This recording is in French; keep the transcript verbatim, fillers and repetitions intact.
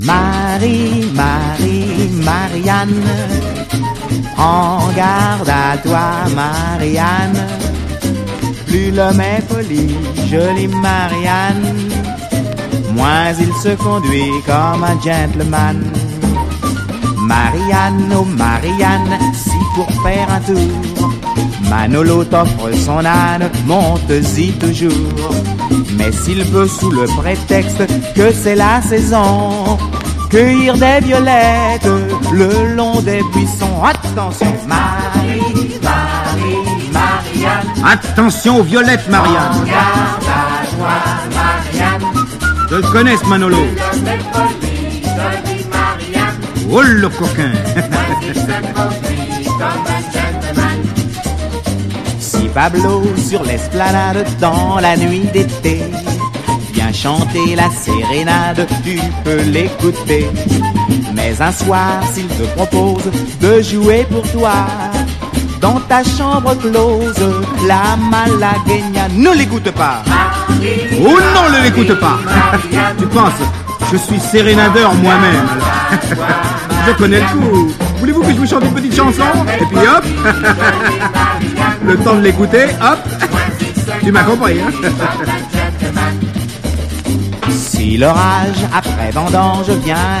Marie, Marie, Marianne, prends garde à toi, Marianne. Plus l'homme est poli, jolie Marianne, moins il se conduit comme un gentleman. Marianne, oh Marianne, si pour faire un tour, Manolo t'offre son âne, monte-y toujours. Mais s'il veut sous le prétexte que c'est la saison, cueillir des violettes le long des buissons. Attention, Marie, Marie, Marianne. Attention aux violettes, Marianne. Prends garde à toi, Marianne. Je le connais, ce Manolo. L'homme est poli, jolie Marianne. Oh, le coquin. Il se conduit comme un gentleman. Si Pablo sur l'esplanade dans la nuit d'été vient chanter la sérénade, tu peux l'écouter. Mais un soir, s'il te propose de jouer pour toi dans ta chambre close, la malagueña, ne l'écoute pas. Oh non, ne l'écoute pas. Tu penses, je suis sérénadeur moi-même. Je connais le coup. Voulez-vous que je vous chante une petite chanson? Et puis hop, le temps de l'écouter, hop, tu m'as compris, hein? Si l'orage après vendange vient